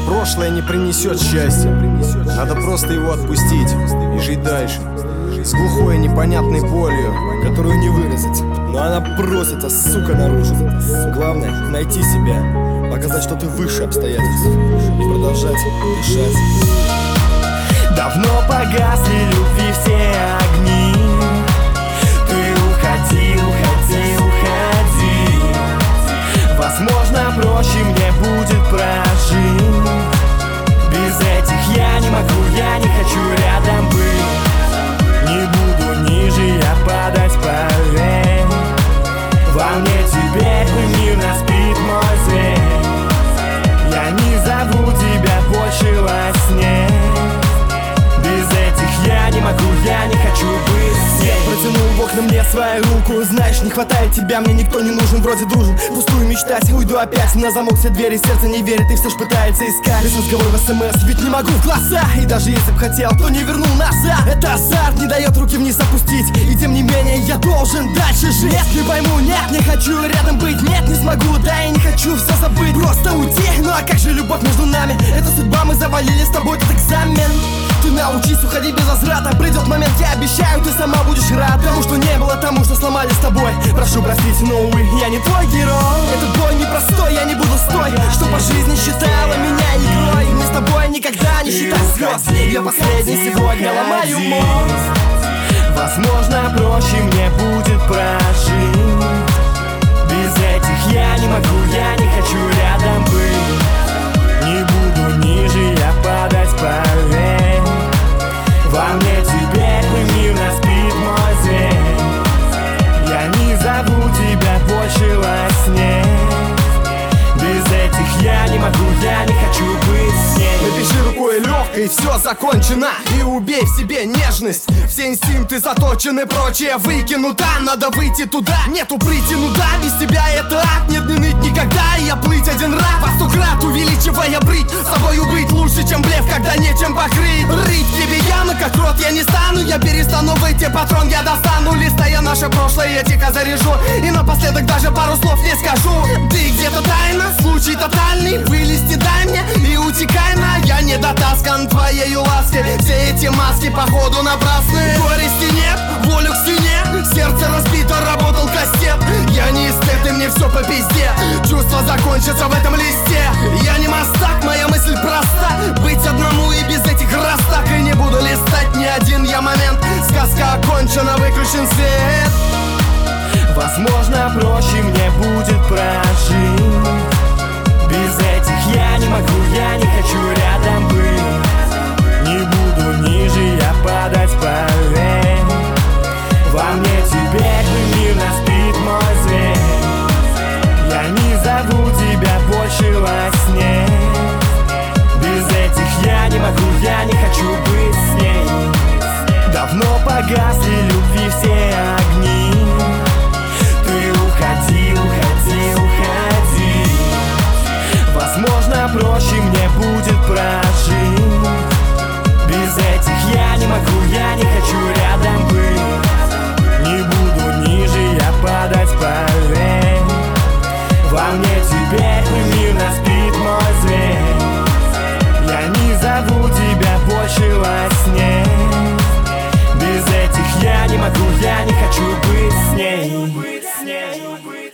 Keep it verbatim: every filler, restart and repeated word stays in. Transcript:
Прошлое не принесет счастья. Надо просто его отпустить и жить дальше. С глухой непонятной болью, которую не выразить, но она просится, сука, наружу. Главное — найти себя, показать, что ты выше обстоятельств, и продолжать дышать. Давно погасли любви все огни. Ты уходи, уходи, уходи. Возможно, проще мне будет прожить. Без этих я не могу, я не хочу рядом быть. Не буду ниже я падать, поверь. Во мне теперь мирно спит мой зверь. Я не зову тебя больше во сне. Без этих я не могу, я не хочу быть. Свет протянул в окна мне свою руку. Знаешь, не хватает тебя, мне никто не нужен, вроде дружен. Пустую мечтать, уйду опять на замок все двери. Сердце не верит и все ж пытается искать. Весь разговор в смс, ведь не могу в глаза. И даже если б хотел, то не вернул назад. Это азарт, не дает руки вниз опустить. И тем не менее я должен дальше жить. Нет, не пойму, нет, не хочу рядом быть. Нет, не смогу, да и не хочу все забыть. Просто уйти, ну а как же любовь между нами? Это судьба, мы завалили с тобой этот экзамен. Ты научись уходить без возврата. Придет момент, я обещаю, ты сама будешь рад тому, что не было, тому, что сломали с тобой. Прошу простить, но увы, я не твой герой. Этот бой непростой, я не буду стой. Что по жизни считала меня игрой. Мы с тобой никогда не считай звезд. Я последний сегодня ломаю мост. Возможно, проще мне будет прожить. Без этих я не могу, я не хочу рядом быть. Не буду ниже я падать, поверь. Во мне теперь мирно спит мой зверь. Я не зову тебя больше во сне. Без этих я не могу, я не хочу быть с ней. Напиши рукой легкой, и все закончено. И убей в себе нежность. Все инстинкты заточены, прочее выкину. Да, надо выйти туда, нету прийти, ну да. Без тебя это ад, нет, не ныть никогда. И я плыть один раз, во сто крат увеличивая брить. С собою быть лучше, чем блеф, когда нечем покрыть. Рыть тебе ямы, как рот я не стану. Я перестану выйти, патрон я достану. Листая наше прошлое, я тихо заряжу. И напоследок даже пару слов не скажу. Ты где-то тайна, случай тотальный. Вылезти дай мне и утекай на. Я не дотаскан твоею ласки. Все эти маски походу напрасны. Горести нет, волю к стене. Сердце разбито, работал кастет. Я не эстет, и мне все по пизде. Чувства закончатся в этом листе. Я не мастак, моя мысль проста. Быть одному и без этих раз так. И не буду листать ни один я момент. Сказка окончена, выключен свет. Возможно, проще мне будет прожить. Без этих я не могу, я не хочу рядом быть. Не буду ниже я падать, поверь. Во мне теперь мирно спит мой зверь. Я не зову тебя больше во сне. Без этих я не могу, я не хочу быть с ней. Давно погасли любви все огни. Ты уходи, уходи, уходи. Возможно, проще мне будет прожить. Без этих я не могу, я не хочу рядом быть. Не буду ниже я падать, поверь. Во мне теперь мирно спит мой зверь. Я не зову тебя больше во сне. Без этих я не могу, я не хочу быть с ней.